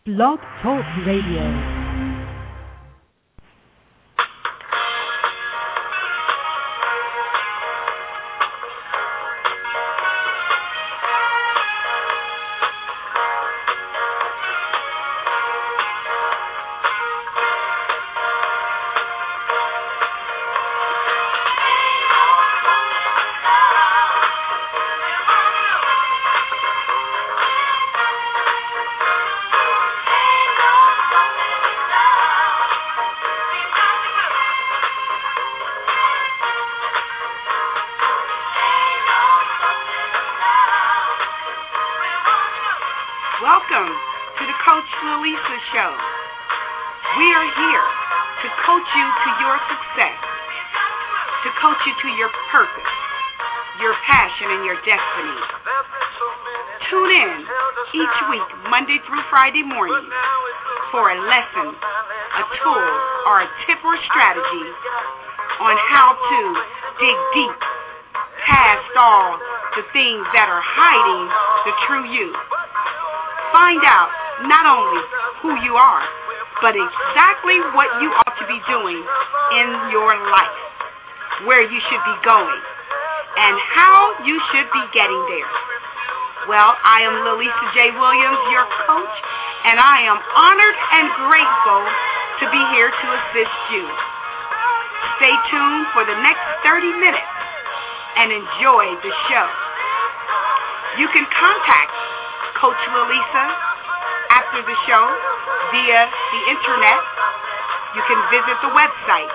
Blog Talk Radio. Welcome to the Coach Lalisa Show. We are here to coach you to your success, to coach you to your purpose, your passion, and your destiny. Tune in each week, Monday through Friday morning, for a lesson, a tool, or a tip or strategy on how to dig deep past all the things that are hiding the true you. Find out not only who you are, but exactly what you ought to be doing in your life, where you should be going, and how you should be getting there. Well, I am Lalisa J. Williams, your coach, and I am honored and grateful to be here to assist you. Stay tuned for the next 30 minutes and enjoy the show. You can contact Coach Lalisa after the show via the internet. You can visit the website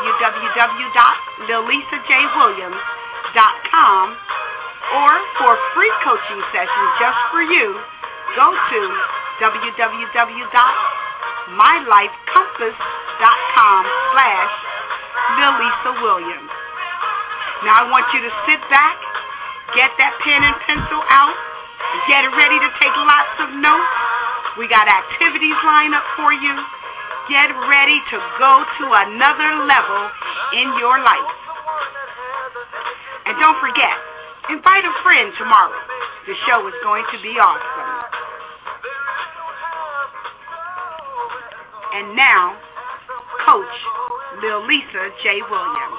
www.lalisajwilliams.com, or for free coaching sessions just for you, go to www.mylifecompass.com/LalisaWilliams. Now I want you to sit back, get that pen and pencil out, get ready to take lots of notes. We got activities lined up for you. Get ready to go to another level in your life. And don't forget, invite a friend tomorrow. The show is going to be awesome. And now, Coach Lalisa J. Williams.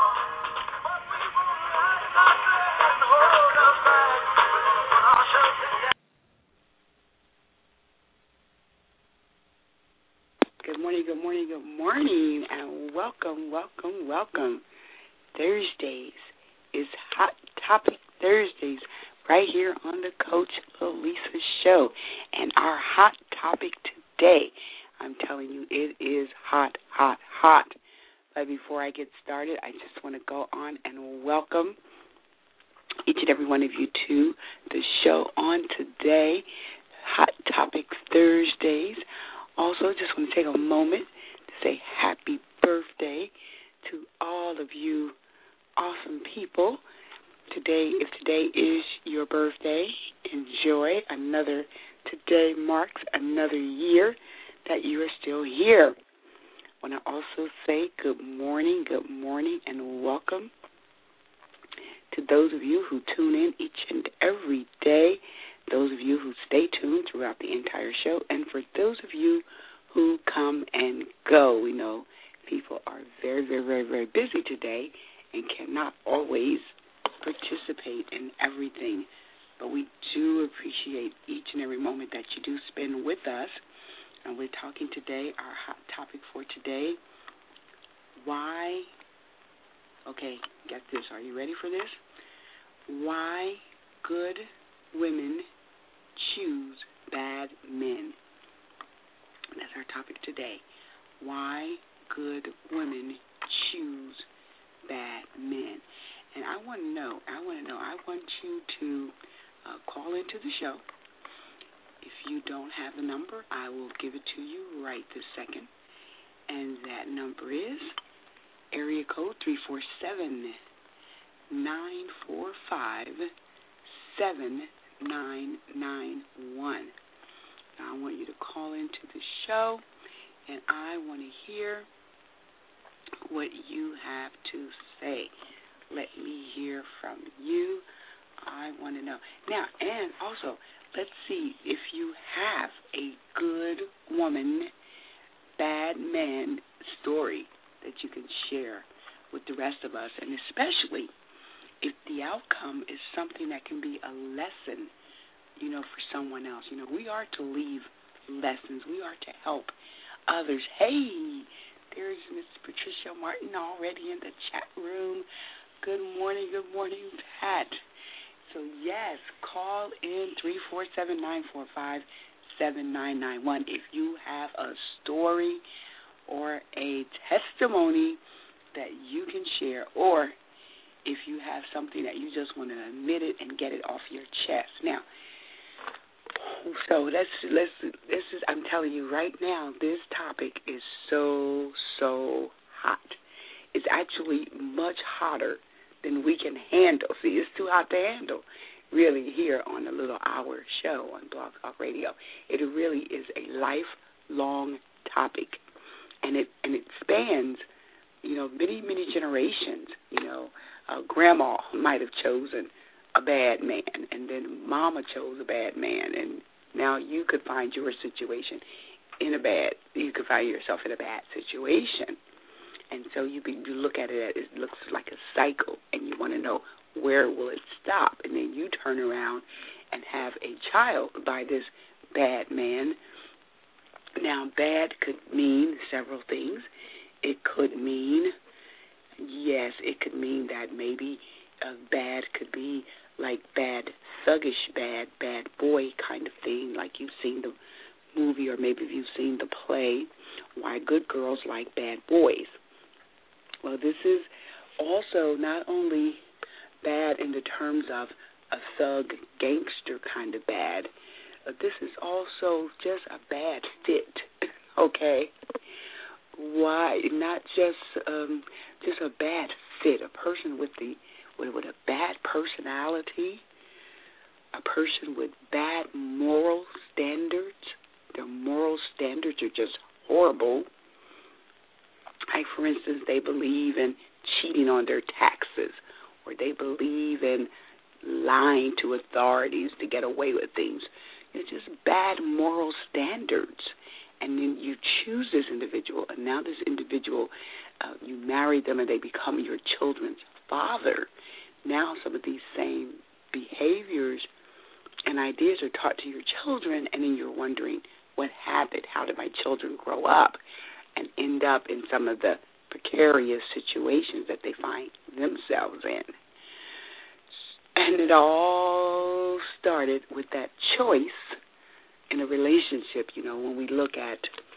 Good morning, and welcome. Thursdays is Hot Topic Thursdays right here on the Coach Lalisa Show. And our hot topic today, I'm telling you, it is hot. But before I get started, I just want to go on and welcome each and every one of you to the show on today, Hot Topic Thursdays. Also, just want to take a moment to say happy birthday to all of you awesome people. If today is your birthday, enjoy. Today marks another year that you are still here. I want to also say good morning, and welcome to those of you who tune in each and every day, those of you who stay tuned throughout the entire show, and for those of you who come and go. We know people are very, very, very, very busy today and cannot always participate in everything, but we do appreciate each and every moment that you do spend with us. And we're talking today, our hot topic for today, why, okay, get this, are you ready for this? Why good women choose bad men. That's our topic today. Why good women choose bad men. And I want you to call into the show. If you don't have the number, I will give it to you right this second. And that number is area code 347-945-7991. Now, I want you to call into the show, and I want to hear what you have to say. Let me hear from you. I want to know. Now, and also, let's see if you have a good woman, bad man story that you can share with the rest of us, and especially if the outcome is something that can be a lesson, for someone else. We are to leave lessons. We are to help others. Hey, there's Miss Patricia Martin already in the chat room. Good morning, Pat. So, yes, call in 347-945-7991 if you have a story or a testimony that you can share, or if you have something that you just want to admit it and get it off your chest. Now, so I'm telling you right now, this topic is so hot. It's actually much hotter than we can handle. See, it's too hot to handle, really, here on the little hour show on Blog Talk Radio. It really is a lifelong topic, and it spans, many generations. Grandma might have chosen a bad man, and then Mama chose a bad man, and now you could find your situation you could find yourself in a bad situation. And so you look at it, it looks like a cycle, and you want to know where will it stop. And then you turn around and have a child by this bad man. Now, bad could mean several things. It could mean, it could mean that maybe bad could be like bad, thuggish, bad boy kind of thing, like you've seen the movie, or maybe you've seen the play, Why Good Girls Like Bad Boys. Well, this is also not only bad in the terms of a thug, gangster kind of bad, but this is also just a bad fit, okay? Why? Not just a bad fit, a person with a bad personality, a person with bad moral standards. Their moral standards are just horrible. Like, for instance, they believe in cheating on their taxes, or they believe in lying to authorities to get away with things. It's just bad moral standards. And then you choose this individual, and now this individual, you marry them and they become your children's father. Now some of these same behaviors and ideas are taught to your children, and then you're wondering, what happened? How did my children grow up and end up in some of the precarious situations that they find themselves in? And it all started with that choice in a relationship. When we look at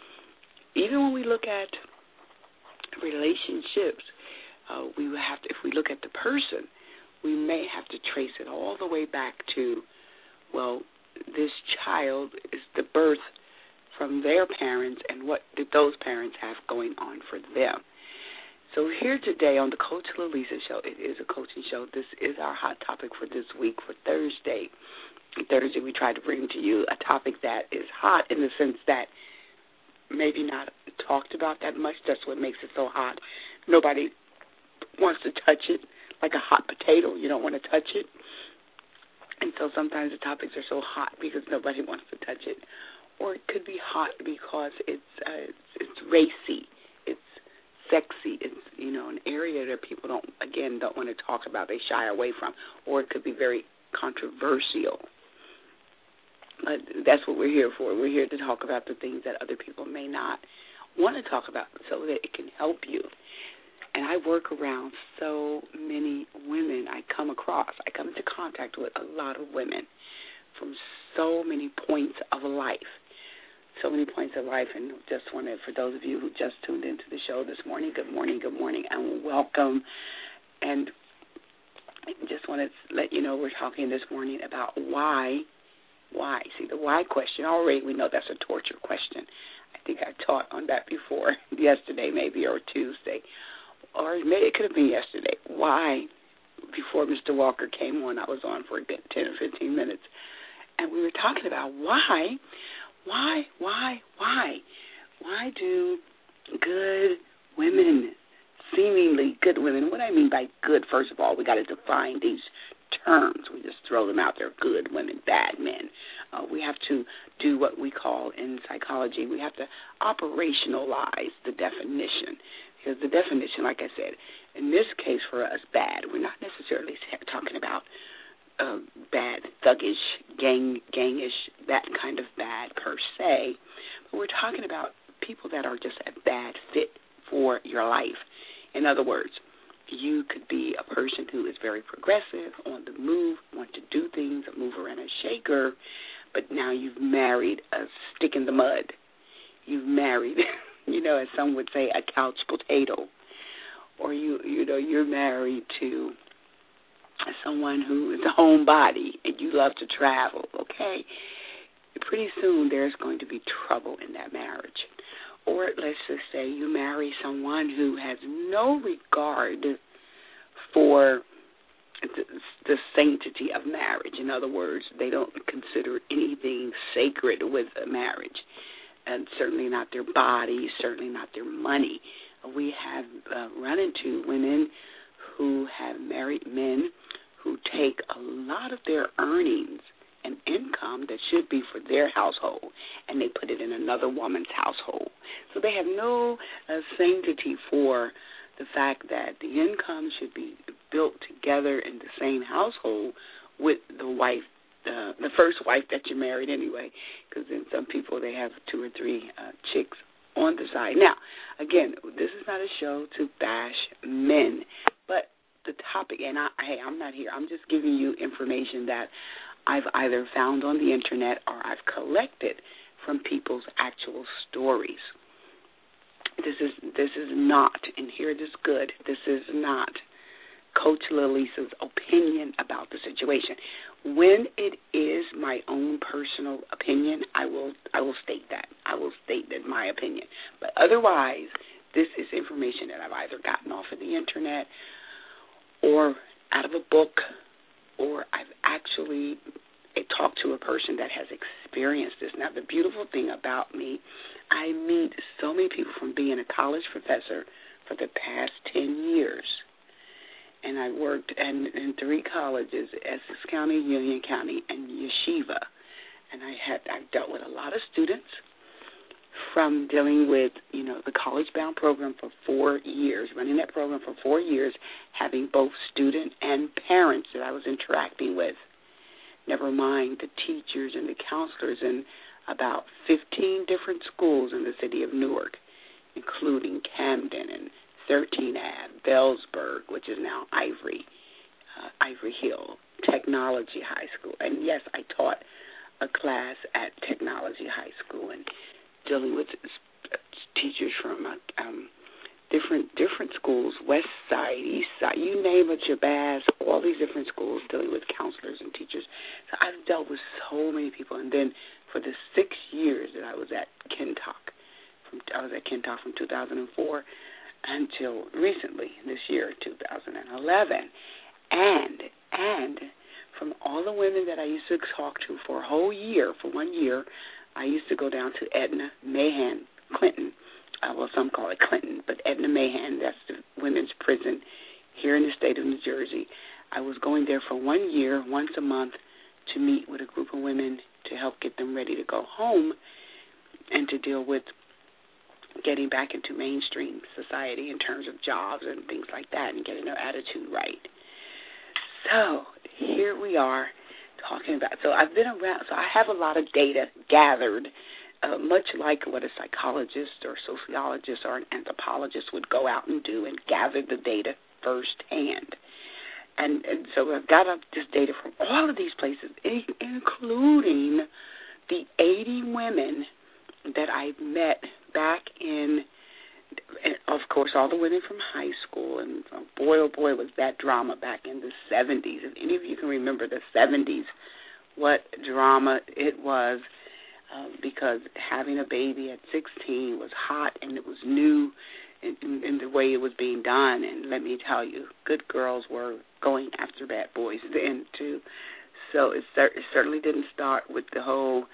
relationships, we would have to, if we look at the person, we may have to trace it all the way back to, this child is the birth from their parents, and what did those parents have going on for them. So here today on the Coach Lalisa Show, it is a coaching show. This is our hot topic for this week, for Thursday. Thursday, we try to bring to you a topic that is hot in the sense that maybe not talked about that much. That's what makes it so hot. Nobody wants to touch it like a hot potato. You don't want to touch it. And so sometimes the topics are so hot because nobody wants to touch it. Or it could be hot because it's racy, it's sexy, it's an area that people don't want to talk about, they shy away from, or it could be very controversial. But that's what we're here for. We're here to talk about the things that other people may not want to talk about, so that it can help you. And I work around so many women I come into contact with a lot of women from so many points of life. And just wanted, for those of you who just tuned into the show this morning, good morning, and welcome. And I just wanted to let you know we're talking this morning about why. See, the why question, already we know that's a torture question. I think I taught on that before, yesterday maybe, or Tuesday. Or maybe it could have been yesterday. Why? Before Mr. Walker came on, I was on for a good 10 or 15 minutes. And we were talking about why do good women, seemingly good women, what I mean by good, first of all, we got to define these terms. We just throw them out there, good women, bad men. We have to do what we call in psychology, we have to operationalize the definition. Because the definition, like I said, in this case for us, bad, we're not necessarily talking about bad, thuggish, gangish, that kind of bad per se, but we're talking about people that are just a bad fit for your life. In other words, you could be a person who is very progressive, on the move, want to do things, a mover and a shaker, but now you've married a stick in the mud. You've married, as some would say, a couch potato. Or you're married to someone who is a homebody and you love to travel, okay? Pretty soon there's going to be trouble in that marriage. Or let's just say you marry someone who has no regard for the sanctity of marriage. In other words, they don't consider anything sacred with a marriage, and certainly not their body, certainly not their money. We have run into women who have married men who take a lot of their earnings and income that should be for their household, and they put it in another woman's household. So they have no sanctity for the fact that the income should be built together in the same household with the wife, the first wife that you married anyway, because then some people, they have 2 or 3 chicks on the side. Now, again, this is not a show to bash men, but the topic, and I'm not here, I'm just giving you information that I've either found on the internet or I've collected from people's actual stories. This is not, and hear this good, this is not Coach Lalisa's opinion about the situation. When it is my own personal opinion, I will state that. I will state that my opinion. But otherwise, this is information that I've either gotten off of the internet or out of a book, or I've actually talked to a person that has experienced this. Now, the beautiful thing about me, I meet so many people from being a college professor for the past 10 years. And I worked in 3 colleges, Essex County, Union County, and Yeshiva. And I've dealt with a lot of students, from dealing with, the college-bound program for 4 years, running that program for 4 years, having both student and parents that I was interacting with. Never mind the teachers and the counselors in about 15 different schools in the city of Newark, including Camden and 13 Ave, Bellsburg, which is now Ivory Hill, Technology High School. And, yes, I taught a class at Technology High School and dealing with teachers from different schools, West Side, East Side, you name it, Jabaz, all these different schools, dealing with counselors and teachers. So I've dealt with so many people. And then for the 6 years that I was at Kentuck, from 2004 until recently, this year, 2011. And from all the women that I used to talk to for a whole year, for 1 year, I used to go down to Edna Mahan, Clinton. Some call it Clinton, but Edna Mahan, that's the women's prison here in the state of New Jersey. I was going there for 1 year, once a month, to meet with a group of women to help get them ready to go home and to deal with getting back into mainstream society in terms of jobs and things like that and getting their attitude right. So here we are talking about, so I've been around, so I have a lot of data gathered, much like what a psychologist or sociologist or an anthropologist would go out and do and gather the data firsthand. And so I've got up this data from all of these places, including the 80 women that I met back in, of course, all the women from high school. And boy, oh boy, was that drama back in the 70s. If any of you can remember the 70s, what drama it was, because having a baby at 16 was hot and it was new in the way it was being done. And let me tell you, good girls were going after bad boys then, too. So it certainly didn't start with the whole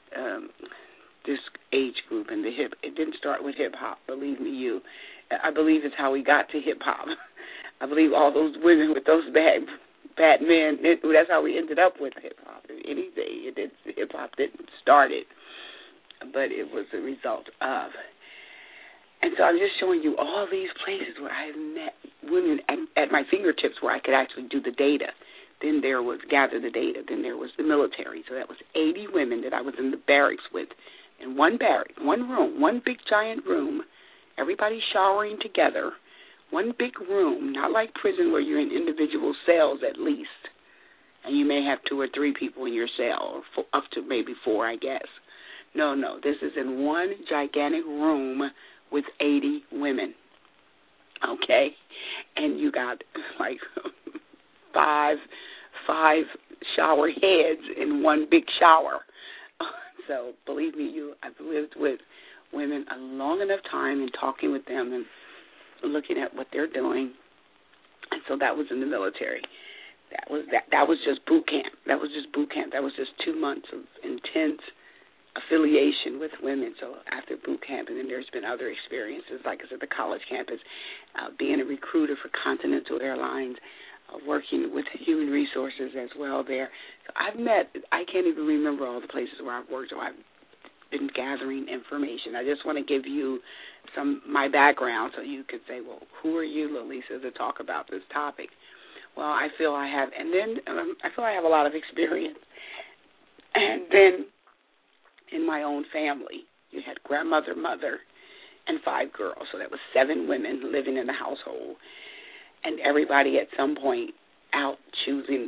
this age group and it didn't start with hip-hop, believe me you. I believe it's how we got to hip-hop. I believe all those women with those bad men. That's how we ended up with hip-hop. Anything. Hip-hop didn't start it, but it was a result of. And so I'm just showing you all these places where I have met women at my fingertips where I could actually do the data. Then there was gather the data. Then there was the military. So that was 80 women that I was in the barracks with, in one barrack, one room, one big giant room, everybody showering together, one big room, not like prison where you're in individual cells at least, and you may have 2 or 3 people in your cell, or up to maybe 4, I guess. No, this is in one gigantic room with 80 women, okay? And you got like five shower heads in one big shower. So believe me, I've lived with women a long enough time and talking with them and looking at what they're doing. And so that was in the military. That was just boot camp. That was just 2 months of intense affiliation with women. So after boot camp, and then there's been other experiences, like I said, the college campus, being a recruiter for Continental Airlines, working with human resources as well there. So I can't even remember all the places where I've worked or I've been gathering information. I just want to give you my background so you could say, well, who are you, Lalisa, to talk about this topic? Well, I feel I have a lot of experience. And then in my own family, you had grandmother, mother, and 5 girls. So that was 7 women living in the household. And everybody at some point out choosing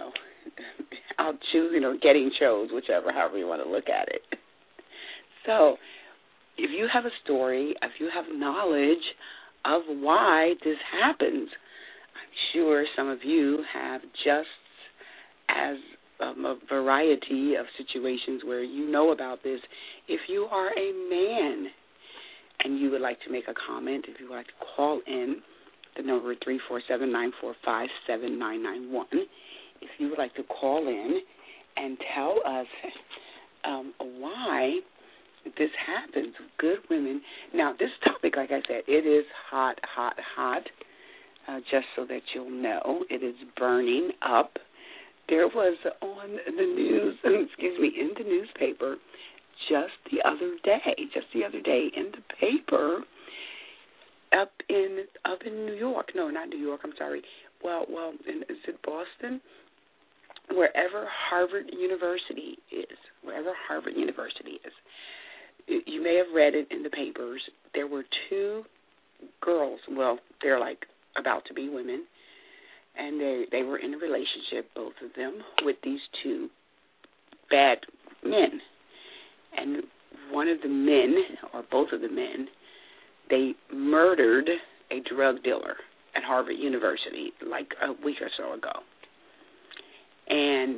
or getting chose, however you want to look at it. So if you have a story, if you have knowledge of why this happens, I'm sure some of you have just as a variety of situations where you know about this. If you are a man and you would like to make a comment, if you would like to call in, the number is 347-945-7991. If you would like to call in and tell us why this happens, good women. Now, this topic, like I said, it is hot, just so that you'll know. It is burning up. There was on the news, in the newspaper just the other day, in the paper, up in New York. No, not New York, I'm sorry. Well, is it Boston? Wherever Harvard University is. You may have read it in the papers. There were 2 girls, well, they're like about to be women, and they were in a relationship, both of them, with these 2 bad men. And one of the men, or both of the men, they murdered a drug dealer at Harvard University like a week or so ago. And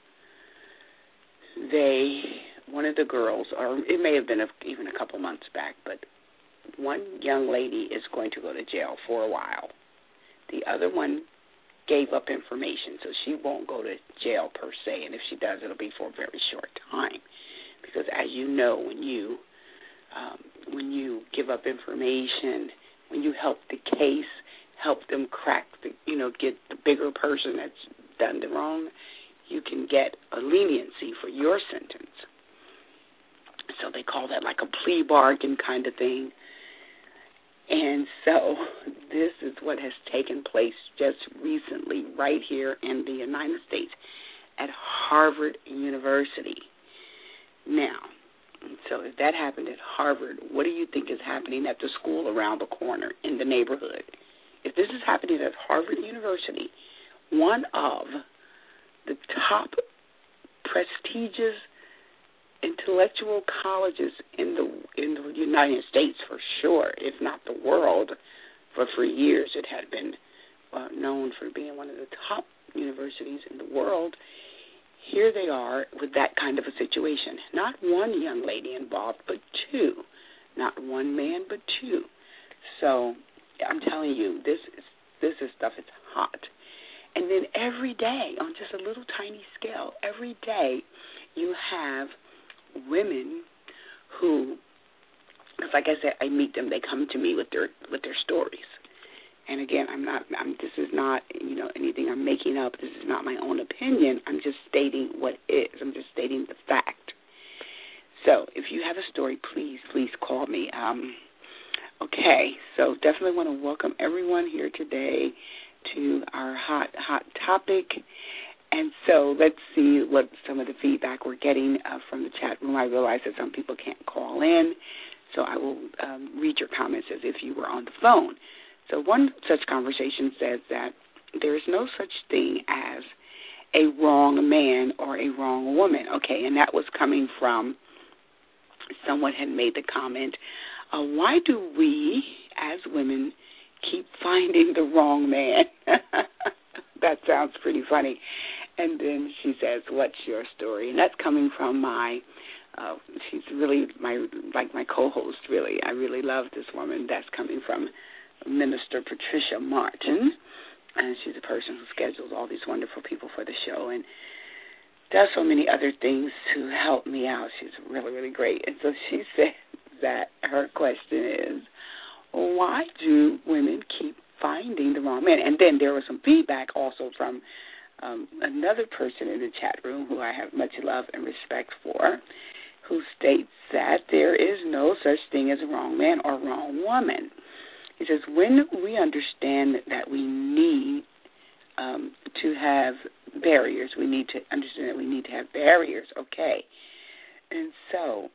one of the girls, or it may have been even a couple months back, but one young lady is going to go to jail for a while. The other one gave up information, so she won't go to jail per se, and if she does, it'll be for a very short time. Because as you know, when you give up information, when you help the case, help them crack, get the bigger person that's done the wrong, you can get a leniency for your sentence. So they call that like a plea bargain kind of thing. And so this is what has taken place just recently right here in the United States at Harvard University. Now, so if that happened at Harvard, what do you think is happening at the school around the corner in the neighborhood? If this is happening at Harvard University, one of the top prestigious intellectual colleges in the United States for sure, if not the world, for years it had been known for being one of the top universities in the world. Here they are with that kind of a situation. Not one young lady involved, but 2. Not one man, but 2. So I'm telling you, this is stuff is hot. And then every day, on just a little tiny scale, every day you have women who, because like I said, I meet them, they come to me with their stories. And again, this is not, anything I'm making up. This is not my own opinion. I'm just stating what is. I'm just stating the fact. So if you have a story, please call me. Okay, so definitely want to welcome everyone here today to our hot topic. And so let's see what some of the feedback we're getting from the chat room. I realize that some people can't call in, so I will read your comments as if you were on the phone. So one such conversation says that there is no such thing as a wrong man or a wrong woman. Okay, and that was coming from someone had made the comment, why do we as women keep finding the wrong man? That sounds pretty funny. And then she says, what's your story? And that's coming from she's really my co-host, really. I really love this woman. That's coming from Minister Patricia Martin. And she's a person who schedules all these wonderful people for the show and does so many other things to help me out. She's really, really great. And so she said that her question is, why do women keep finding the wrong man? And then there was some feedback also from another person in the chat room who I have much love and respect for, who states that there is no such thing as a wrong man or wrong woman. He says, when we understand that we need to have barriers, we need to understand that we need to have barriers, okay. And so,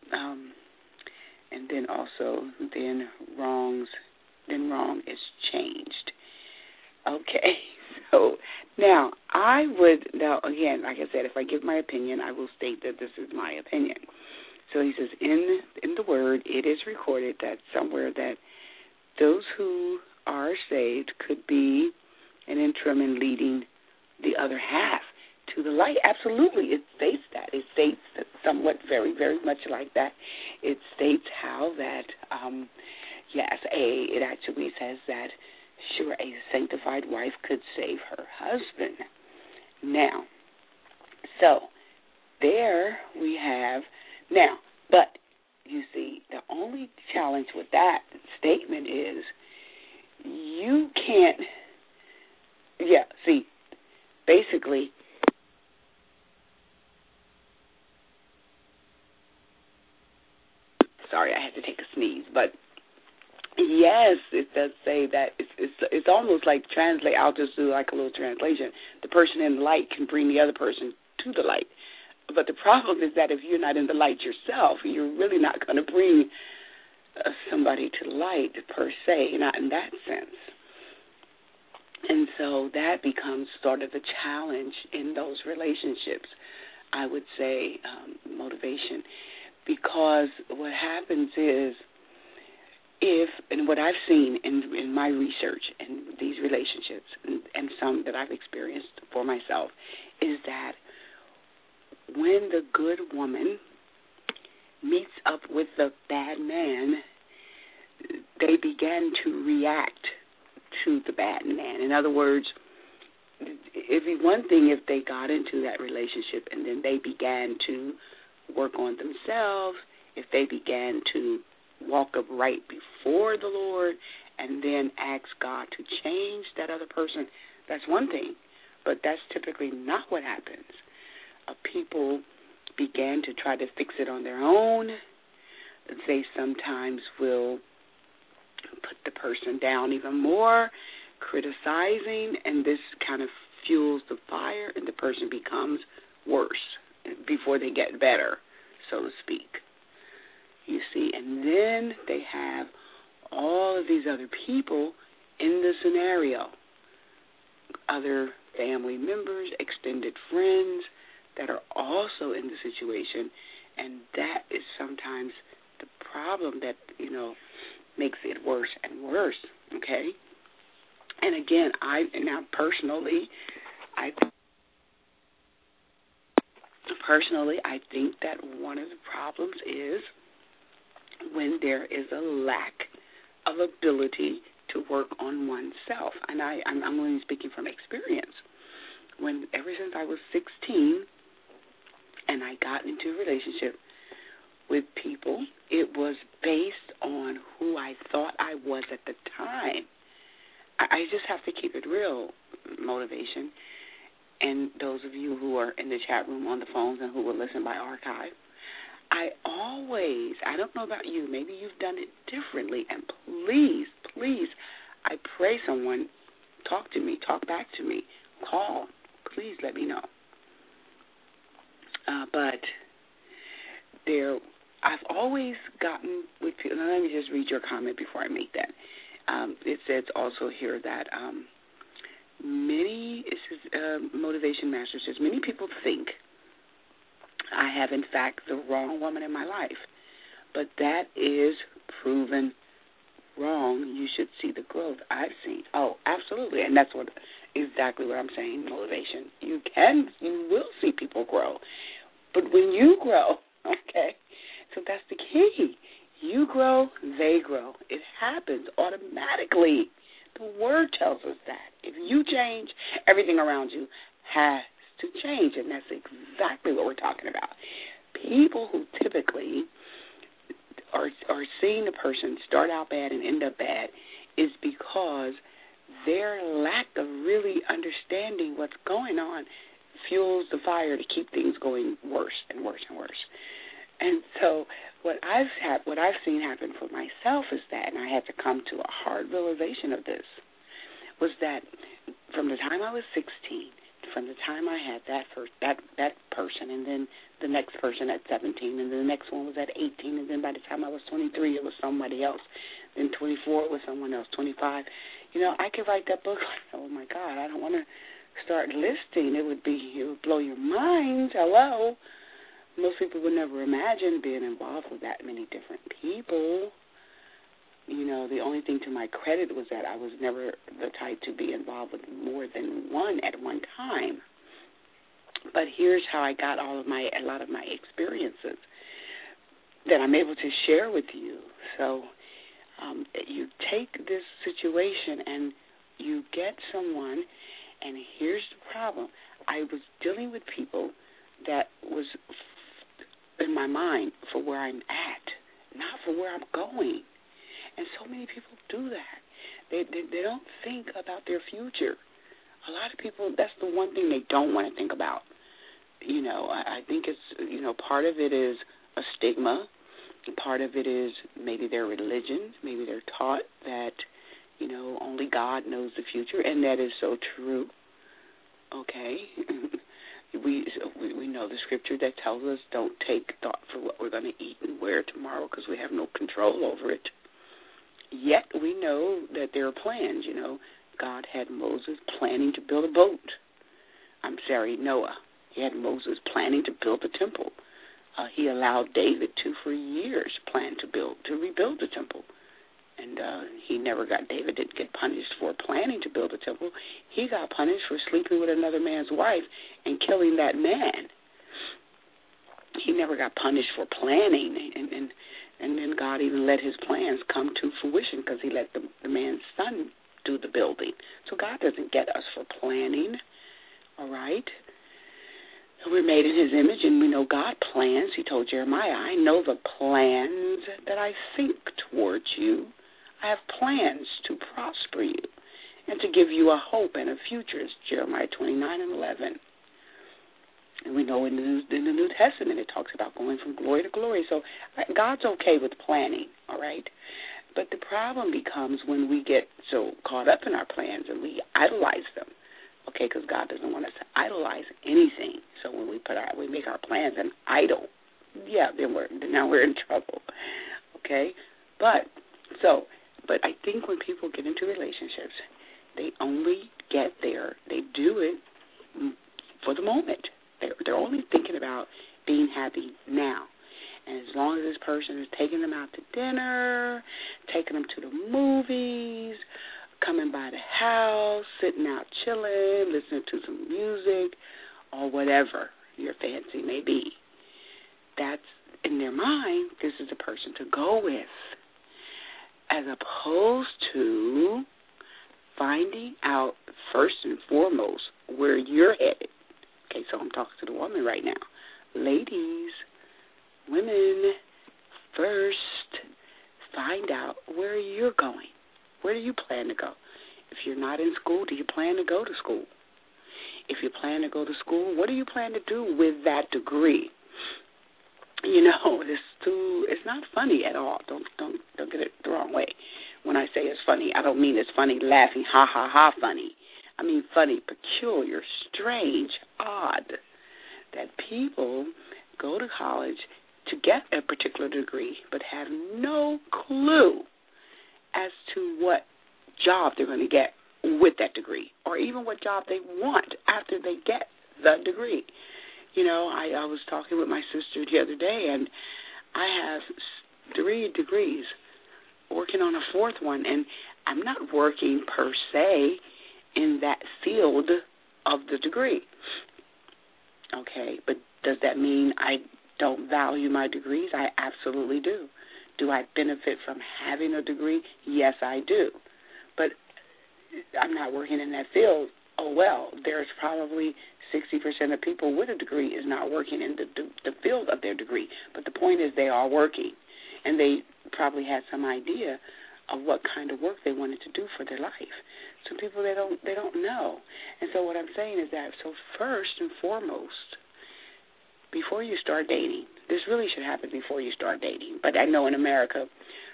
and then also, wrong is changed. Okay, so now again, like I said, if I give my opinion, I will state that this is my opinion. So he says, in the Word, it is recorded that somewhere that those who are saved could be an interim in leading the other half to the light. Absolutely, it states that. It states that somewhat very, very much like that. It states how that, it actually says that, sure, a sanctified wife could save her husband. Now, so there we have, but you see, the only challenge with that statement is you can't, basically, sorry, I had to take a sneeze, but yes, it does say that it's almost like translate. I'll just do like a little translation. The person in the light can bring the other person to the light. But the problem is that if you're not in the light yourself, you're really not going to bring somebody to the light per se, not in that sense. And so that becomes sort of a challenge in those relationships, I would say, motivation. Because what happens is, and what I've seen in my research in these relationships, and some that I've experienced for myself, is that when the good woman meets up with the bad man, they begin to react to the bad man. In other words, it'd be one thing if they got into that relationship and then they began to work on themselves, if they began to walk upright before the Lord and then ask God to change that other person, that's one thing. But that's typically not what happens. People began to try to fix it on their own. They sometimes will put the person down even more, criticizing, and this kind of fuels the fire, and the person becomes worse before they get better, so to speak. You see, and then they have all of these other people in the scenario, other family members, extended friends that are also in the situation, and that is sometimes the problem that, makes it worse and worse, okay? And again, I think that one of the problems is when there is a lack of ability to work on oneself. And I'm only speaking from experience. Ever since I was 16 and I got into a relationship with people, it was based on who I thought I was at the time. I real motivation. And those of you who are in the chat room on the phones and who will listen by archive, I don't know about you, maybe you've done it differently, and please, I pray someone talk to me, talk back to me, call, please let me know. But I've always gotten with people, let me just read your comment before I make that. It says also here that Motivation Master says, many people think I have, in fact, the wrong woman in my life, but that is proven wrong. You should see the growth I've seen. Oh, absolutely, and that's exactly what I'm saying, motivation. You will see people grow, but when you grow, okay, so that's the key. You grow, they grow. It happens automatically. The word tells us that. If you change, everything around you has to change, and that's exactly what we're talking about. People who typically are seeing a person start out bad and end up bad is because their lack of really understanding what's going on fuels the fire to keep things going worse and worse and worse. And so what I've seen happen for myself is that, and I had to come to a hard realization of this, was that from the time I was 16, from the time I had that person, and then the next person at 17, and then the next one was at 18, and then by the time I was 23, it was somebody else. Then 24, it was someone else. 25, I could write that book. Oh my God, I don't want to start listing. It would blow your mind. Hello. Most people would never imagine being involved with that many different people. The only thing to my credit was that I was never the type to be involved with more than one at one time. But here's how I got a lot of my experiences that I'm able to share with you. So you take this situation and you get someone, and here's the problem. I was dealing with people that was in my mind for where I'm at, not for where I'm going. And so many people do that. They don't think about their future. A lot of people, that's the one thing they don't want to think about. I think it's, part of it is a stigma. Part of it is maybe their religion. Maybe they're taught that, only God knows the future, and that is so true. Okay? We know the scripture that tells us don't take thought for what we're going to eat and wear tomorrow because we have no control over it. Yet we know that there are plans. God had Moses planning to build a boat. Noah. He had Moses planning to build the temple. He allowed David to, for years, plan to rebuild the temple. And David didn't get punished for planning to build a temple. He got punished for sleeping with another man's wife and killing that man. He never got punished for planning, and then God even let his plans come to fruition because he let the man's son do the building. So God doesn't get us for planning, all right? We're made in his image, and we know God plans. He told Jeremiah, I know the plans that I think towards you. I have plans to prosper you and to give you a hope and a future. It's Jeremiah 29:11. And we know in the New Testament it talks about going from glory to glory. So God's okay with planning, all right? But the problem becomes when we get so caught up in our plans and we idolize them, okay, because God doesn't want us to idolize anything. So when we make our plans an idol, now we're in trouble, okay? But I think when people get into relationships, they only get there. They do it for the moment. They're only thinking about being happy now. And as long as this person is taking them out to dinner, taking them to the movies, coming by the house, sitting out chilling, listening to some music, or whatever your fancy may be, that's in their mind, this is a person to go with, as opposed to finding out first and foremost where you're headed. Okay, so I'm talking to the woman right now. Ladies, women, first find out where you're going. Where do you plan to go? If you're not in school, do you plan to go to school? If you plan to go to school, what do you plan to do with that degree? It's not funny at all. Don't get it the wrong way. When I say it's funny, I don't mean it's funny, laughing, ha, ha, ha, funny. I mean funny, peculiar, strange, odd, that people go to college to get a particular degree but have no clue as to what job they're going to get with that degree, or even what job they want after they get the degree. I was talking with my sister the other day, and I have 3 degrees, working on a 4th one, and I'm not working per se in that field of the degree. Okay, but does that mean I don't value my degrees? I absolutely do. Do I benefit from having a degree? Yes, I do. But I'm not working in that field. Oh, well, there's probably 60% of people with a degree is not working in the field of their degree. But the point is they are working, and they probably had some idea of what kind of work they wanted to do for their life. Some people, they don't know. And so what I'm saying is that, so first and foremost, before you start dating, this really should happen before you start dating. But I know in America,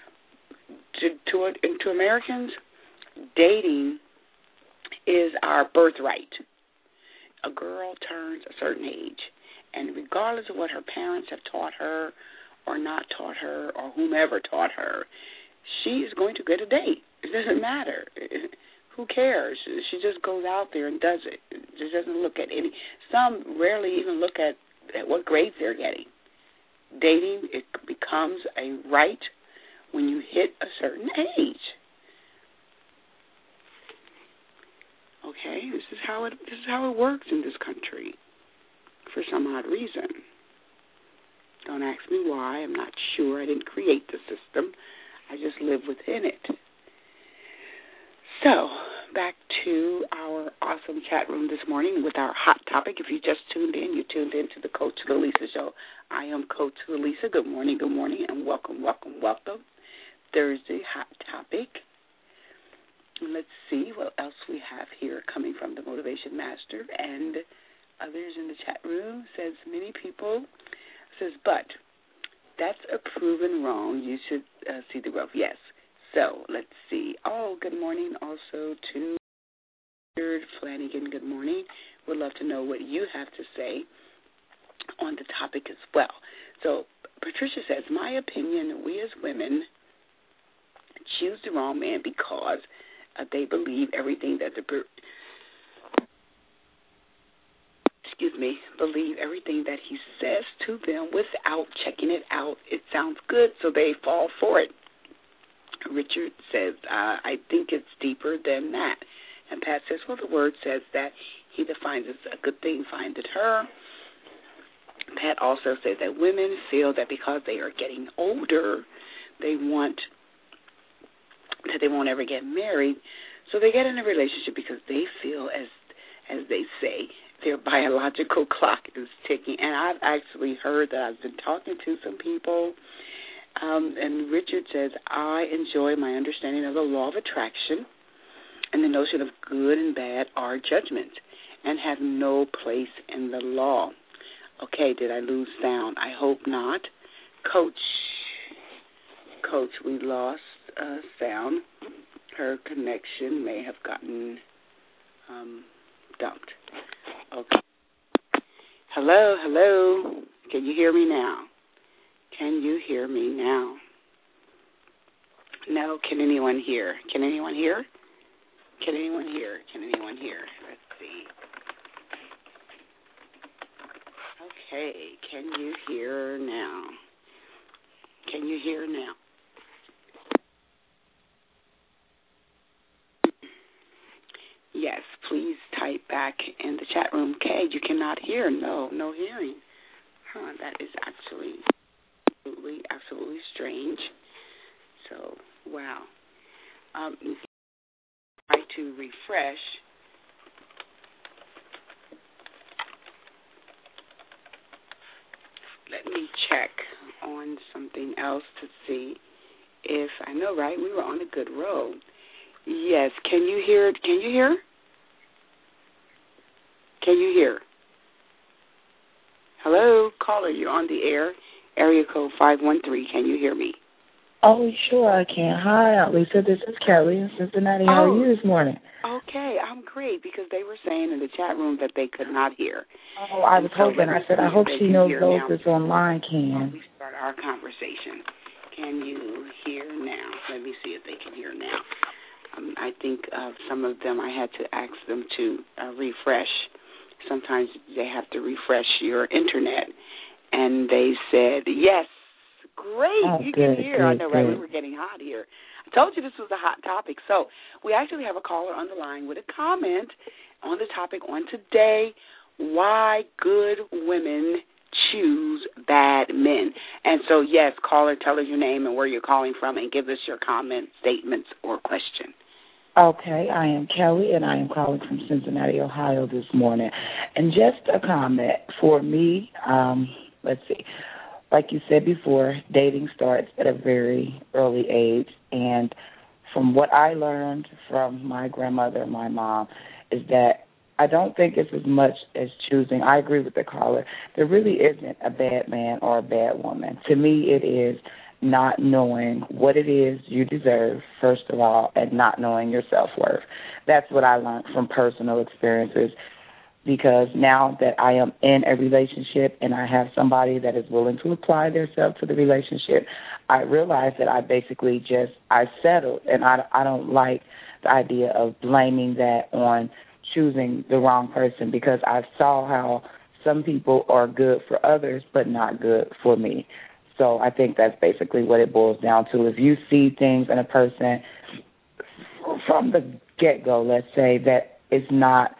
to Americans, dating is our birthright. A girl turns a certain age, and regardless of what her parents have taught her or not taught her or whomever taught her, she is going to get a date. It doesn't matter. Who cares? She just goes out there and does it. She doesn't look at any. Some rarely even look at what grades they're getting. Dating, it becomes a right when you hit a certain age. Okay, this is how it works in this country for some odd reason. Don't ask me why. I'm not sure. I didn't create the system. I just live within it. So, back to our awesome chat room this morning with our hot topic. If you just tuned in, you tuned in to the Coach Lisa Show. I am Coach Lisa. Good morning, and welcome, welcome, welcome. Thursday hot topic. Let's see what else we have here coming from the Motivation Master and others in the chat room. Says many people, says, but that's a proven wrong. You should see the growth. Yes. So let's see. Oh, good morning also to Richard Flanagan. Good morning. Would love to know what you have to say on the topic as well. So Patricia says, my opinion, we as women choose the wrong man because they believe everything that believe everything that he says to them without checking it out. It sounds good, so they fall for it. Richard says, I think it's deeper than that. And Pat says, well, the word says that he defines it as a good thing, find it her. Pat also says that women feel that because they are getting older, they won't ever get married, so they get in a relationship because they feel, as they say, their biological clock is ticking. And I've actually heard that. I've been talking to some people, and Richard says, I enjoy my understanding of the law of attraction and the notion of good and bad are judgments and have no place in the law. Okay, did I lose sound? I hope not. Coach, we lost sound. Her connection may have gotten dumped. Okay. Hello. Can you hear me now? No, can anyone hear? Let's see. Okay, can you hear now? Yes, please type back in the chat room. Okay, you cannot hear. No hearing. That is absolutely strange. So, wow. Try to refresh. Let me check on something else to see if, I know, right, we were on a good road. Yes. Can you hear? Can you hear? Can you hear? Hello, caller, you're on the air. Area code 513. Can you hear me? Oh, sure I can. Hi, Aunt Lisa. This is Kelly in Cincinnati. How are you this morning? Okay, I'm great because they were saying in the chat room that they could not hear. Oh, I was hoping. I said, I hope she knows those that's online can. can. We start our conversation. Can you hear now? Let me see if they can hear now. I think some of them I had to ask them to refresh. Sometimes they have to refresh your internet. And they said, yes, great, you can hear. I know, right? We were getting hot here. I told you this was a hot topic. So we actually have a caller on the line with a comment on the topic on today, why good women choose bad men. And so, yes, caller, tell us your name and where you're calling from and give us your comment, statements, or question. Okay, I am Kelly, and I am calling from Cincinnati, Ohio this morning. And just a comment for me, let's see. Like you said before, dating starts at a very early age. And from what I learned from my grandmother and my mom is that I don't think it's as much as choosing. I agree with the caller. There really isn't a bad man or a bad woman. To me, it is not knowing what it is you deserve, first of all, and not knowing your self-worth. That's what I learned from personal experiences, because now that I am in a relationship and I have somebody that is willing to apply themselves to the relationship, I realize that I settled, and I don't like the idea of blaming that on choosing the wrong person, because I saw how some people are good for others but not good for me. So I think that's basically what it boils down to. If you see things in a person from the get-go, let's say, that is not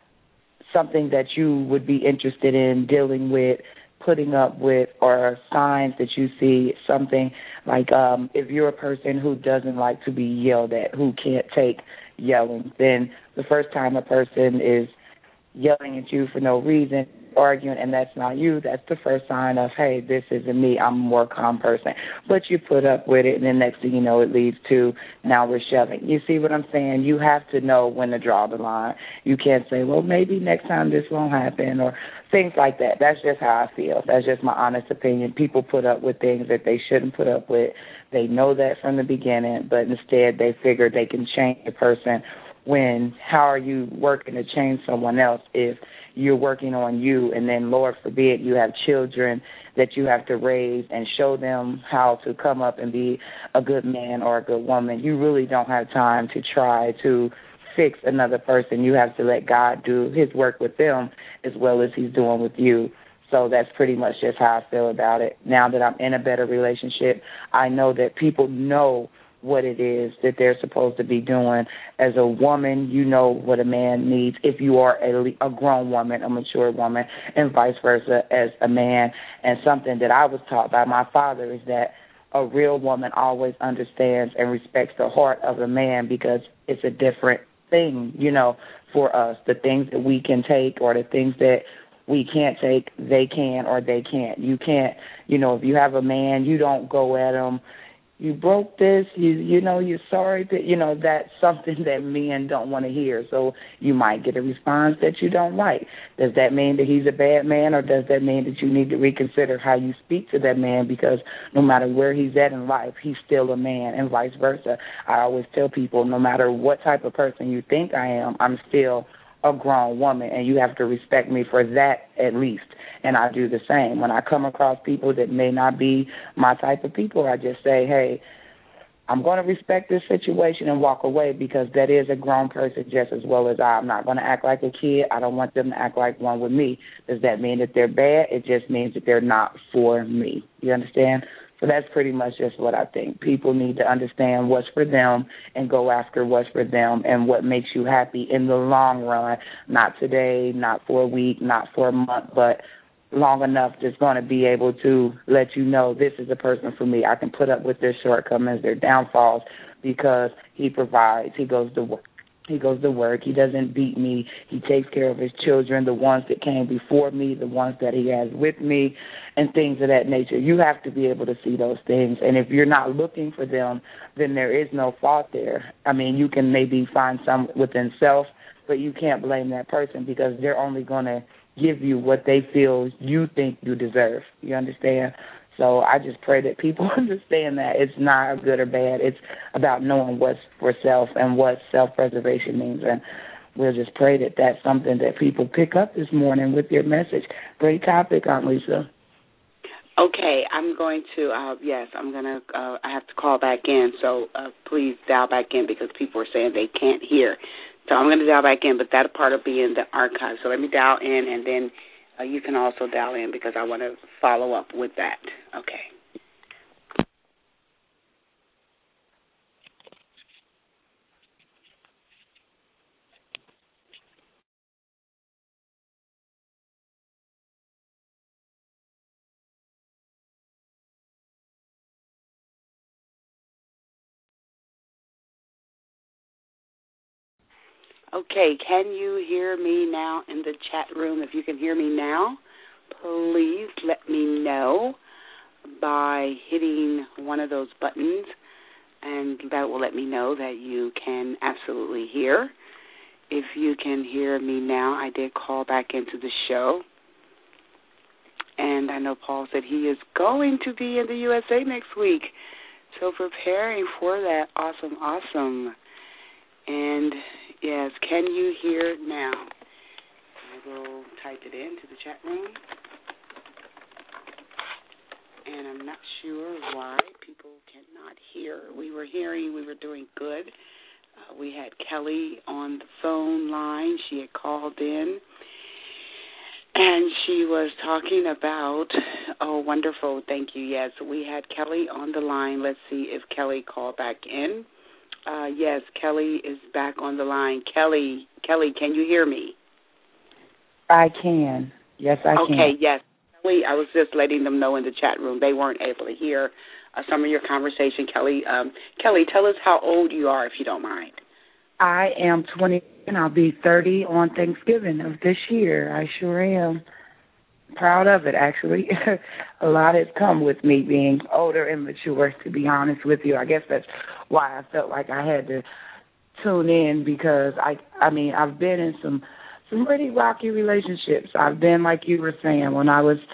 something that you would be interested in dealing with, putting up with, or signs that you see, something like if you're a person who doesn't like to be yelled at, who can't take yelling, then the first time a person is yelling at you for no reason, arguing, and that's not you, that's the first sign of, hey, this isn't me, I'm a more calm person. But you put up with it, and then next thing you know, it leads to now we're shoving. You see what I'm saying? You have to know when to draw the line. You can't say, well, maybe next time this won't happen, or things like that. That's just how I feel. That's just my honest opinion. People put up with things that they shouldn't put up with. They know that from the beginning, but instead they figure they can change a person. When how are you working to change someone else if you're working on you, and then, Lord forbid, you have children that you have to raise and show them how to come up and be a good man or a good woman? You really don't have time to try to fix another person. You have to let God do his work with them as well as he's doing with you. So that's pretty much just how I feel about it. Now that I'm in a better relationship, I know that people know what it is that they're supposed to be doing. As a woman, you know what a man needs if you are a grown woman, a mature woman, and vice versa as a man. And something that I was taught by my father is that a real woman always understands and respects the heart of a man, because it's a different thing, for us. The things that we can take or the things that we can't take, they can or they can't. You can't, if you have a man, you don't go at him, you broke this, you're sorry, that's something that men don't want to hear. So you might get a response that you don't like. Does that mean that he's a bad man, or does that mean that you need to reconsider how you speak to that man? Because no matter where he's at in life, he's still a man, and vice versa. I always tell people, no matter what type of person you think I am, I'm still a grown woman, and you have to respect me for that at least. And I do the same. When I come across people that may not be my type of people, I just say, hey, I'm going to respect this situation and walk away, because that is a grown person just as well as I'm not going to act like a kid. I don't want them to act like one with me. Does that mean that they're bad? It just means that they're not for me. You understand? So that's pretty much just what I think. People need to understand what's for them and go after what's for them and what makes you happy in the long run, not today, not for a week, not for a month, but long enough that's going to be able to let you know this is a person for me. I can put up with their shortcomings, their downfalls, because he provides, he goes to work. He goes to work. He doesn't beat me. He takes care of his children, the ones that came before me, the ones that he has with me, and things of that nature. You have to be able to see those things. And if you're not looking for them, then there is no fault there. I mean, you can maybe find some within self, but you can't blame that person because they're only going to give you what they feel you think you deserve. You understand? So I just pray that people understand that it's not good or bad. It's about knowing what's for self and what self-preservation means. And we'll just pray that that's something that people pick up this morning with your message. Great topic, Aunt Lisa. Okay, I'm going to, I have to call back in, so please dial back in because people are saying they can't hear. So I'm going to dial back in, but that part will be in the archive. So let me dial in, and then you can also dial in because I want to follow up with that. Okay. Okay, can you hear me now in the chat room? If you can hear me now, please let me know by hitting one of those buttons, and that will let me know that you can absolutely hear. If you can hear me now, I did call back into the show, and I know Paul said he is going to be in the USA next week, so preparing for that. Awesome. And yes, can you hear now? I will type it into the chat room. And I'm not sure why people cannot hear. We were hearing, we were doing good. We had Kelly on the phone line. She had called in. And she was talking about, oh, wonderful, thank you. Yes, we had Kelly on the line. Let's see if Kelly called back in. Yes, Kelly is back on the line. Kelly, can you hear me? I can. Yes, I can. Okay, yes. Kelly, I was just letting them know in the chat room they weren't able to hear some of your conversation. Kelly, tell us how old you are, if you don't mind. I am 20, and I'll be 30 on Thanksgiving of this year. I sure am. Proud of it, actually. A lot has come with me being older and mature, to be honest with you. I guess that's why I felt like I had to tune in because, I mean, I've been in some pretty rocky relationships. I've been, like you were saying, when I was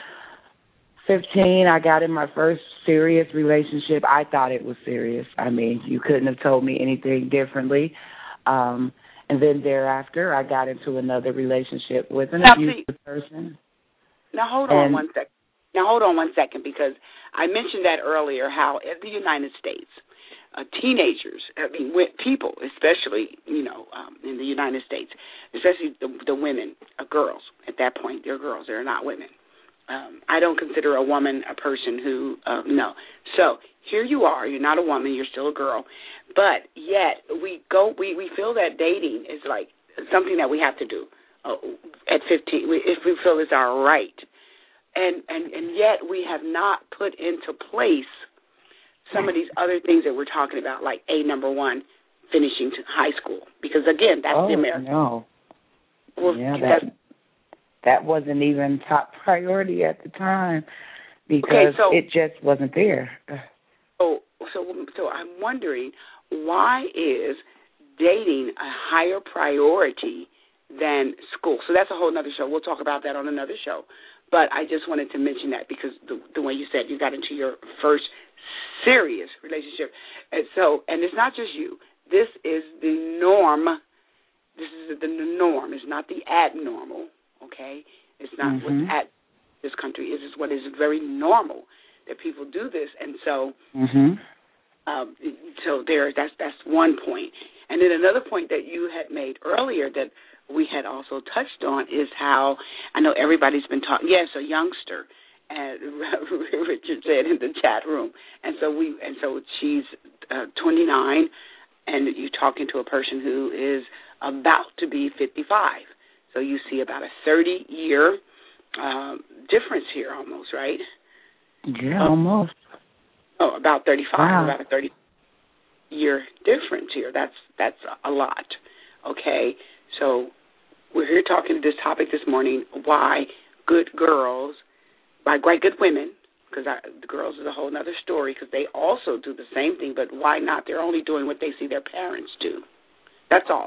15, I got in my first serious relationship. I thought it was serious. I mean, you couldn't have told me anything differently. And then thereafter, I got into another relationship with an abusive person. Now, hold on one second, because I mentioned that earlier, how in the United States, teenagers, people, especially, in the United States, especially the women, girls, at that point, they're girls, they're not women. I don't consider a woman a person who, no. So here you are, you're not a woman, you're still a girl, but yet we feel that dating is like something that we have to do. At 15, if we feel it's our right. And yet we have not put into place some of these other things that we're talking about, like number one, finishing high school. Because, again, that's the American. No. Well, yeah, that wasn't even top priority at the time because it just wasn't there. So I'm wondering, why is dating a higher priority than school? So that's a whole other show. We'll talk about that on another show. But I just wanted to mention that because the way you said you got into your first serious relationship. And it's not just you. This is the norm. This is the norm. It's not the abnormal, okay? It's not what's at this country. It is what is very normal that people do this. And so that's one point. And then another point that you had made earlier that we had also touched on is how I know everybody's been talking. Yes, a youngster, as Richard said in the chat room, and so she's 29, and you're talking to a person who is about to be 55. So you see about a 30-year difference here, almost, right? Yeah, almost. Oh, about 35. Wow. About a 30-year difference here. That's a lot. okay? So we're here talking this topic this morning, why good girls, by good women, because the girls is a whole other story because they also do the same thing, but why not? They're only doing what they see their parents do. That's all.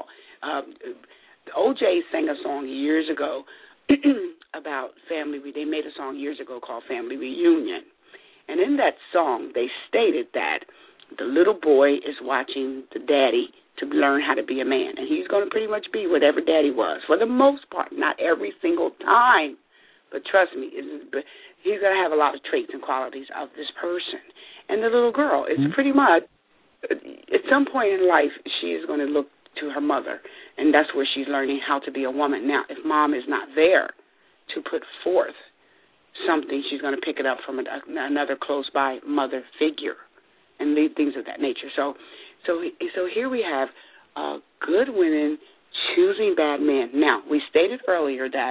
OJ sang a song years ago about family. They made a song years ago called Family Reunion. And in that song, they stated that the little boy is watching the daddy to learn how to be a man. And he's going to pretty much be whatever daddy was, for the most part, not every single time. But trust me, he's going to have a lot of traits and qualities of this person. And the little girl is pretty much, at some point in life, she is going to look to her mother, and that's where she's learning how to be a woman. Now, if mom is not there to put forth something, she's going to pick it up from another close-by mother figure and leave things of that nature. So here we have good women choosing bad men. Now, we stated earlier that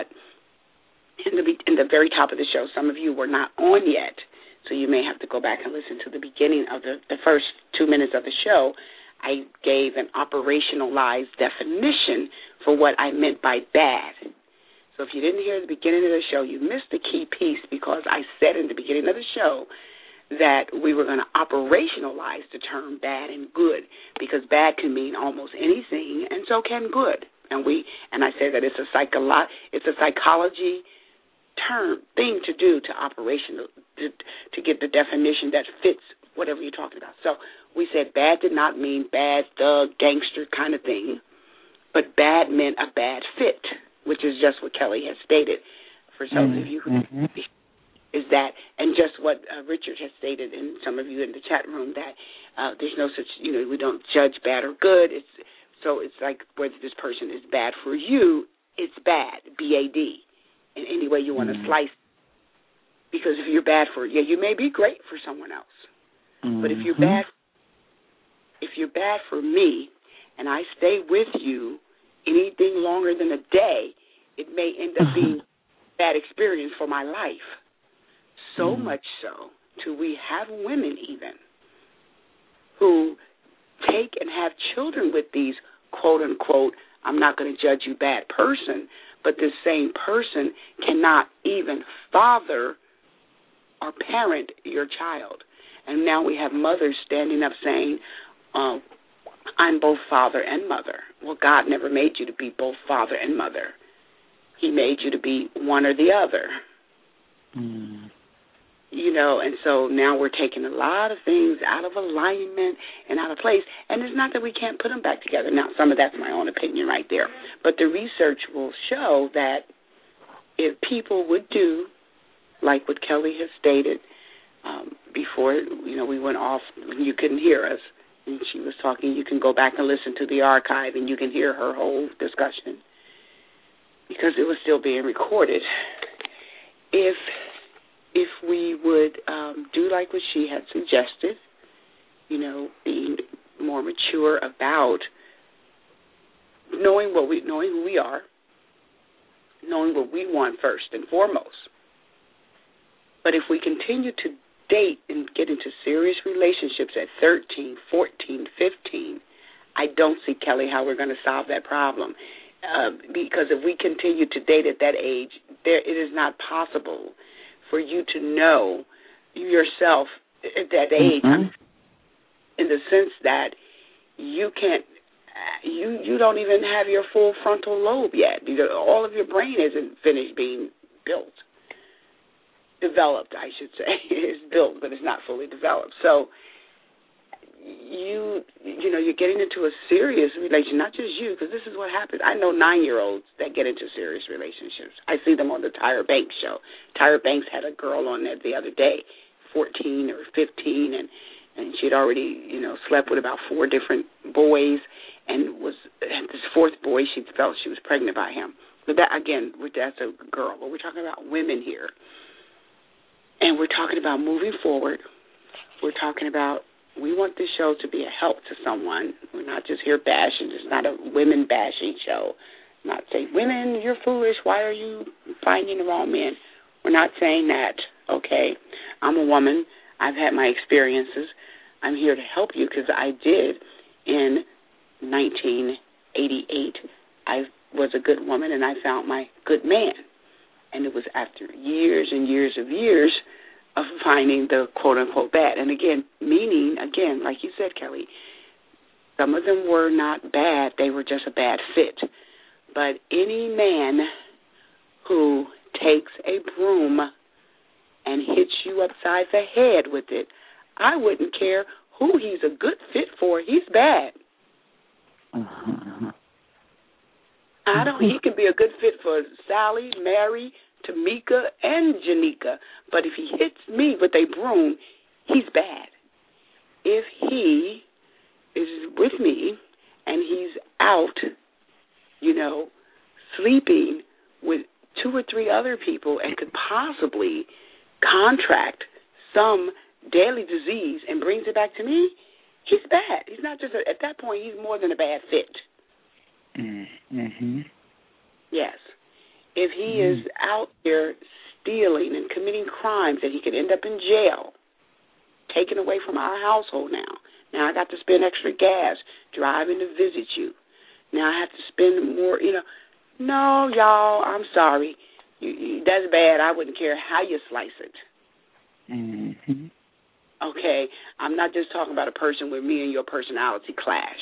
in the very top of the show, some of you were not on yet, so you may have to go back and listen to the beginning of the first 2 minutes of the show. I gave an operationalized definition for what I meant by bad. So if you didn't hear the beginning of the show, you missed the key piece because I said in the beginning of the show that we were going to operationalize the term bad and good, because bad can mean almost anything, and so can good. And I say that it's a psychology thing to do to operational to get the definition that fits whatever you're talking about. So we said bad did not mean bad, thug, gangster kind of thing, but bad meant a bad fit, which is just what Kelly has stated. For some of you, is that, and just what Richard has stated, and some of you in the chat room, that there's no such, we don't judge bad or good. It's like whether this person is bad for you, it's bad, B-A-D, in any way you want to slice. Because if you're bad you may be great for someone else. But if you're bad for me, and I stay with you anything longer than a day, it may end up being a bad experience for my life. So much so, we have women even who take and have children with these quote unquote, I'm not going to judge you bad person, but this same person cannot even father or parent your child. And now we have mothers standing up saying, I'm both father and mother. Well, God never made you to be both father and mother. He made you to be one or the other. And so now we're taking a lot of things out of alignment and out of place. And it's not that we can't put them back together. Now, some of that's my own opinion right there. But the research will show that if people would do like what Kelly has stated, before, we went off, you couldn't hear us, and she was talking, you can go back and listen to the archive, and you can hear her whole discussion, because it was still being recorded. If we would do like what she had suggested, being more mature about knowing who we are, knowing what we want first and foremost. But if we continue to date and get into serious relationships at 13, 14, 15, I don't see, Kelly, how we're going to solve that problem. Because if we continue to date at that age, it is not possible for you to know yourself at that age, in the sense that you can't, you don't even have your full frontal lobe yet. All of your brain isn't finished being built. Developed, I should say. It's built, but it's not fully developed. So you're getting into a serious relationship, not just you, because this is what happens. I know 9-year-olds that get into serious relationships. I see them on the Tyra Banks show. Tyra Banks had a girl on there the other day, 14 or 15, and she had already, slept with about 4 different boys, and this 4th boy, she felt she was pregnant by him. But that, again, that's a girl, but we're talking about women here. And we're talking about moving forward. We're talking about, we want this show to be a help to someone. We're not just here bashing. It's not a women bashing show. Not saying, women, you're foolish. Why are you finding the wrong men? We're not saying that, okay? I'm a woman. I've had my experiences. I'm here to help you because I did in 1980. 88, I was a good woman and I found my good man. And it was after years and years of finding the quote-unquote bad. And again, meaning, like you said, Kelly, some of them were not bad. They were just a bad fit. But any man who takes a broom and hits you upside the head with it, I wouldn't care who he's a good fit for. He's bad. He can be a good fit for Sally, Mary, Tamika, and Janika. But if he hits me with a broom, he's bad. If he is with me and he's out, sleeping with 2 or 3 other people and could possibly contract some deadly disease and brings it back to me, he's bad. He's not just, at that point, he's more than a bad fit. Mm-hmm. Yes. If he is out there stealing and committing crimes that he could end up in jail, taken away from our household now. Now I got to spend extra gas driving to visit you. Now I have to spend more, No, y'all, I'm sorry. That's bad. I wouldn't care how you slice it. Mm-hmm. Okay? I'm not just talking about a person where me and your personality clash.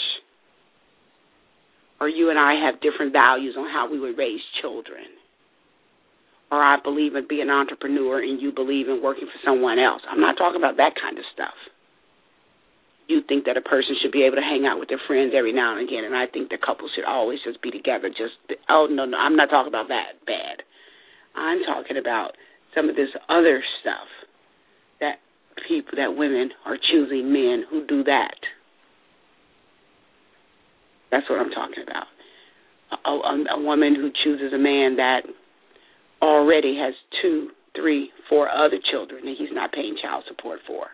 Or you and I have different values on how we would raise children. Or I believe in being an entrepreneur and you believe in working for someone else. I'm not talking about that kind of stuff. You think that a person should be able to hang out with their friends every now and again, and I think that couples should always just be together. No, I'm not talking about that bad. I'm talking about some of this other stuff that women are choosing men who do that. That's what I'm talking about. A woman who chooses a man that already has 2, 3, 4 other children that he's not paying child support for.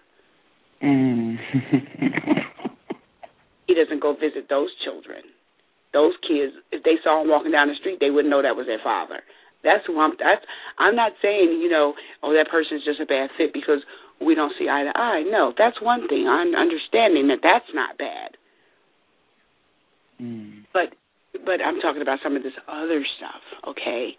He doesn't go visit those children. Those kids, if they saw him walking down the street, they wouldn't know that was their father. That's who I'm not saying, that person's just a bad fit because we don't see eye to eye. No, that's one thing. I'm understanding that that's not bad. But I'm talking about some of this other stuff, okay?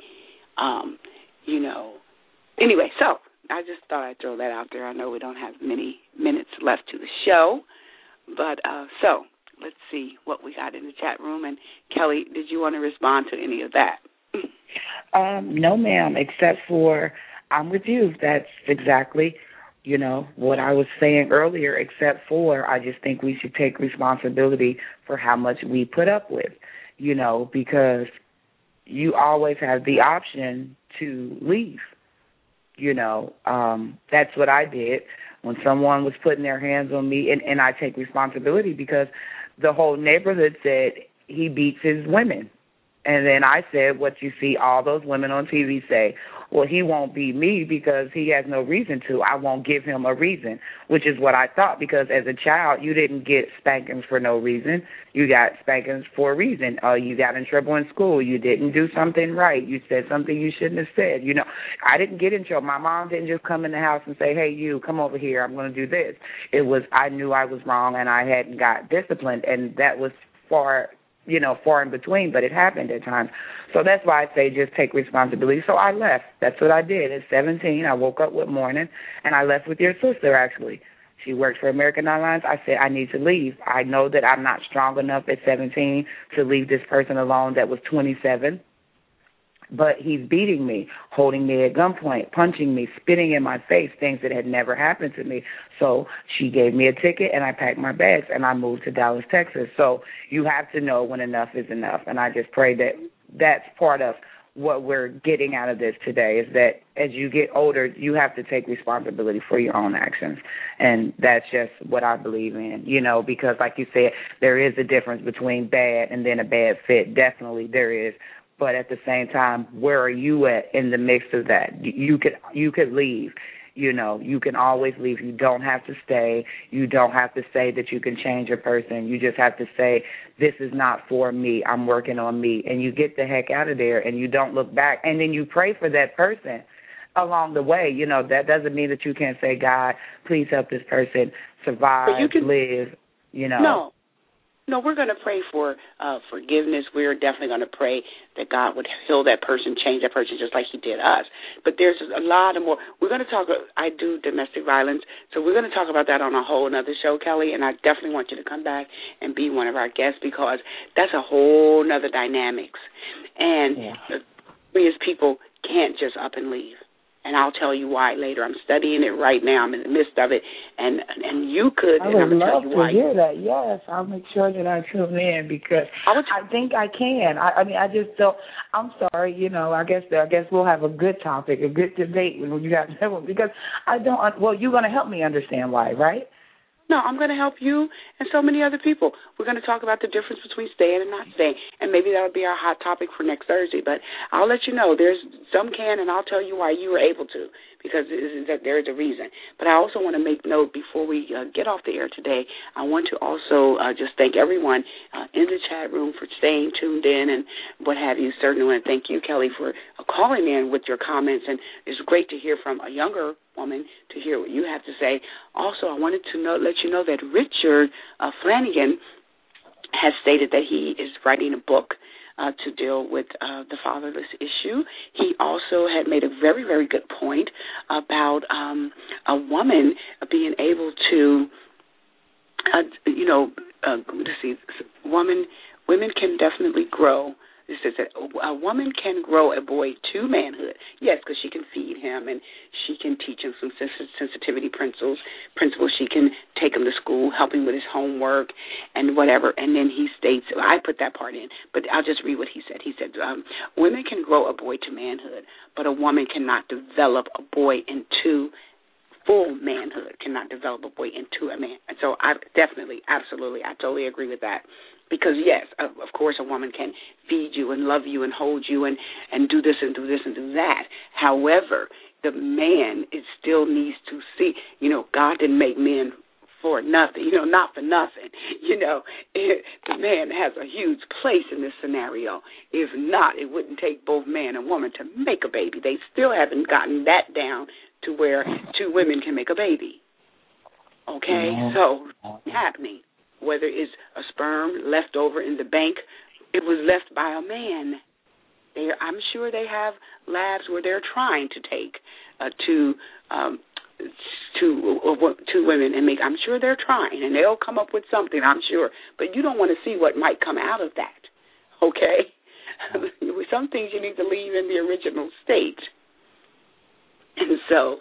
Anyway, so I just thought I'd throw that out there. I know we don't have many minutes left to the show, but so let's see what we got in the chat room. And Kelly, did you want to respond to any of that? No, ma'am, except for I'm with you. That's exactly, what I was saying earlier, except for I just think we should take responsibility for how much we put up with, because you always have the option to leave. That's what I did when someone was putting their hands on me, and I take responsibility because the whole neighborhood said he beats his women. And then I said what you see all those women on TV say, well, he won't beat me because he has no reason to. I won't give him a reason, which is what I thought, because as a child, you didn't get spankings for no reason. You got spankings for a reason. You got in trouble in school. You didn't do something right. You said something you shouldn't have said. I didn't get in trouble. My mom didn't just come in the house and say, hey, you, come over here. I'm going to do this. It was I knew I was wrong and I hadn't got disciplined, and that was far in between, but it happened at times. So that's why I say just take responsibility. So I left. That's what I did. At 17, I woke up one morning, and I left with your sister, actually. She worked for American Airlines. I said, I need to leave. I know that I'm not strong enough at 17 to leave this person alone that was 27. But he's beating me, holding me at gunpoint, punching me, spitting in my face, things that had never happened to me. So she gave me a ticket, and I packed my bags, and I moved to Dallas, Texas. So you have to know when enough is enough. And I just pray that that's part of what we're getting out of this today, is that as you get older, you have to take responsibility for your own actions. And that's just what I believe in, because like you said, there is a difference between bad and then a bad fit. Definitely there is. But at the same time, where are you at in the mix of that? You could leave. You can always leave. You don't have to stay. You don't have to say that you can change a person. You just have to say, this is not for me. I'm working on me. And you get the heck out of there, and you don't look back. And then you pray for that person along the way. That doesn't mean that you can't say, God, please help this person survive, live, No, we're going to pray for forgiveness. We're definitely going to pray that God would heal that person, change that person just like he did us. But there's a lot of more. We're going to talk, I do domestic violence, so we're going to talk about that on a whole another show, Kelly, and I definitely want you to come back and be one of our guests because that's a whole nother dynamics. And we as people can't just up and leave. And I'll tell you why later. I'm studying it right now. I'm in the midst of it. And you could, and I'm going to tell you why. I would love to hear that. Yes, I'll make sure that I tune in because I think I can. I mean, I just don't. I'm sorry, I guess we'll have a good topic, a good debate when you have that one because I don't. Well, you're going to help me understand why, right? No, I'm going to help you and so many other people. We're going to talk about the difference between staying and not staying, and maybe that will be our hot topic for next Thursday. But I'll let you know. There's some can, and I'll tell you why you were able to because there is a reason. But I also want to make note before we get off the air today, I want to also just thank everyone in the chat room for staying tuned in and what have you. Certainly want to thank you, Kelly, for calling in with your comments, and it's great to hear from a younger woman to hear what you have to say. Also, I wanted to let you know that Richard Flanagan has stated that he is writing a book to deal with the fatherless issue. He also had made a very, very good point about a woman being able to, let's see, women can definitely grow. It says that a woman can grow a boy to manhood. Yes, because she can feed him and she can teach him some sensitivity principles. She can take him to school, help him with his homework and whatever. And then he states, I put that part in, but I'll just read what he said. He said, women can grow a boy to manhood, but a woman cannot develop a boy into full manhood, cannot develop a boy into a man. And so I definitely, absolutely, I totally agree with that. Because, yes, of course, a woman can feed you and love you and hold you and do this and do this and do that. However, the man, it still needs to see, God didn't make men for nothing, not for nothing. The man has a huge place in this scenario. If not, it wouldn't take both man and woman to make a baby. They still haven't gotten that down to where two women can make a baby. Okay? Mm-hmm. So, happening. Whether it's a sperm left over in the bank, it was left by a man. I'm sure they have labs where they're trying to take two women and make. I'm sure they're trying, and they'll come up with something. I'm sure, but you don't want to see what might come out of that. Okay, some things you need to leave in the original state. And so,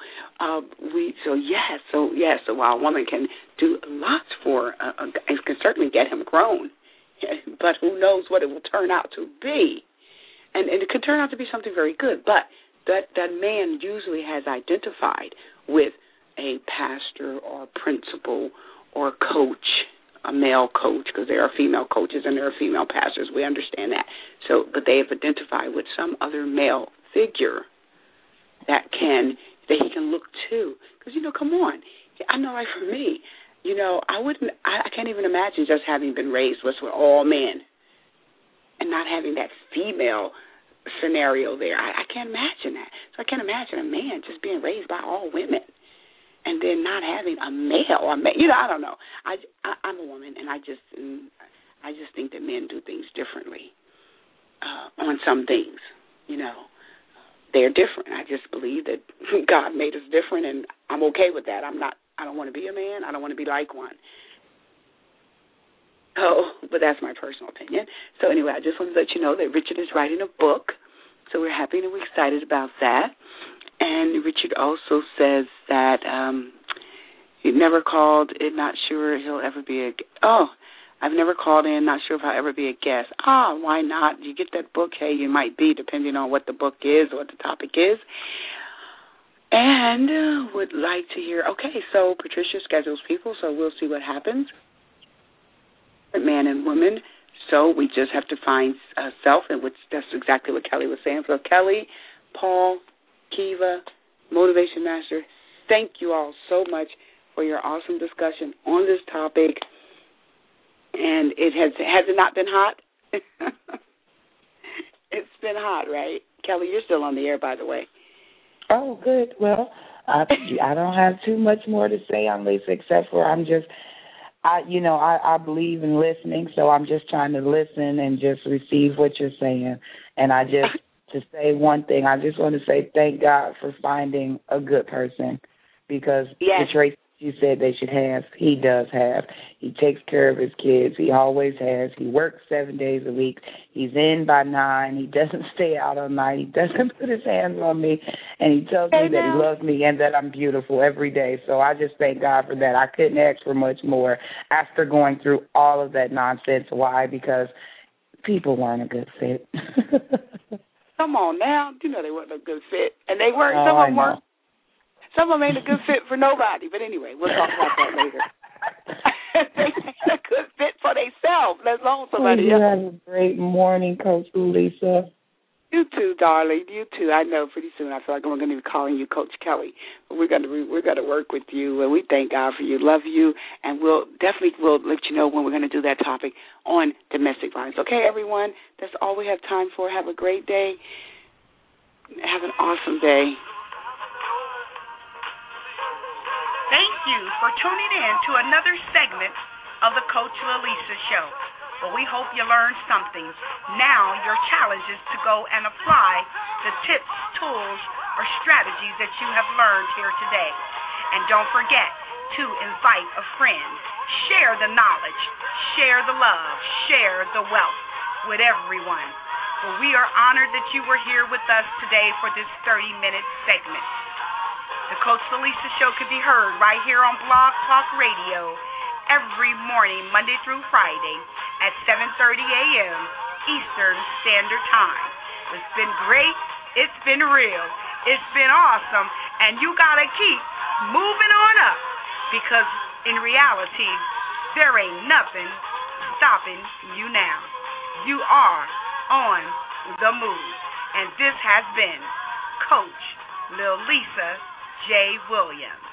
so while a woman can do lots for, it can certainly get him grown, but who knows what it will turn out to be. And it could turn out to be something very good, but that man usually has identified with a pastor or principal or coach, a male coach, because there are female coaches and there are female pastors. We understand that. So, but they have identified with some other male figure that he can look to. Because, come on. I know, like for me, I can't even imagine just having been raised with all men and not having that female scenario there. I can't imagine that. So I can't imagine a man just being raised by all women and then not having a male. I don't know. I'm a woman, and I just think that men do things differently on some things, They're different. I just believe that God made us different, and I'm okay with that. I don't want to be a man. I don't want to be like one. Oh, but that's my personal opinion. So anyway, I just want to let you know that Richard is writing a book, so we're happy and we're excited about that. And Richard also says that he never called in, not sure he'll ever be I've never called in, not sure if I'll ever be a guest. Why not? You get that book, hey, you might be, depending on what the book is or what the topic is. And would like to hear, okay, so Patricia schedules people, so we'll see what happens. Man and woman, so we just have to find self, and that's exactly what Kelly was saying. So Kelly, Paul, Kiva, Motivation Master, thank you all so much for your awesome discussion on this topic. And has it not been hot? It's been hot, right? Kelly, you're still on the air, by the way. Oh, good. Well, I don't have too much more to say on Lisa except for I believe in listening, so I'm just trying to listen and just receive what you're saying. And I just, to say one thing, I just want to say thank God for finding a good person, because the traits you said they should have, he does have. He takes care of his kids. He always has. He works 7 days a week. He's in by 9. He doesn't stay out all night. He doesn't put his hands on me. And he tells me that he loves me and that I'm beautiful every day. So I just thank God for that. I couldn't ask for much more after going through all of that nonsense. Why? Because people weren't a good fit. Come on now. You know they weren't a good fit. And they weren't. Some of them weren't. Some of them ain't a good fit for nobody. But anyway, we'll talk about that later. They ain't a good fit for themselves, let alone somebody else. You have a great morning, Coach Lisa. You too, darling. You too. I know pretty soon I feel like we're going to be calling you Coach Kelly. But we're going to work with you, and we thank God for you. Love you, and we'll let you know when we're going to do that topic on domestic violence. Okay, everyone? That's all we have time for. Have a great day. Have an awesome day. Thank you for tuning in to another segment of the Coach Lisa Show. Well, we hope you learned something. Now your challenge is to go and apply the tips, tools, or strategies that you have learned here today. And don't forget to invite a friend. Share the knowledge, share the love, share the wealth with everyone. Well, we are honored that you were here with us today for this 30-minute segment. The Coach Lisa Show can be heard right here on Blog Talk Radio every morning, Monday through Friday at 7:30 a.m. Eastern Standard Time. It's been great. It's been real. It's been awesome. And you got to keep moving on up, because in reality, there ain't nothing stopping you now. You are on the move. And this has been Coach Lil Lisa J. Williams.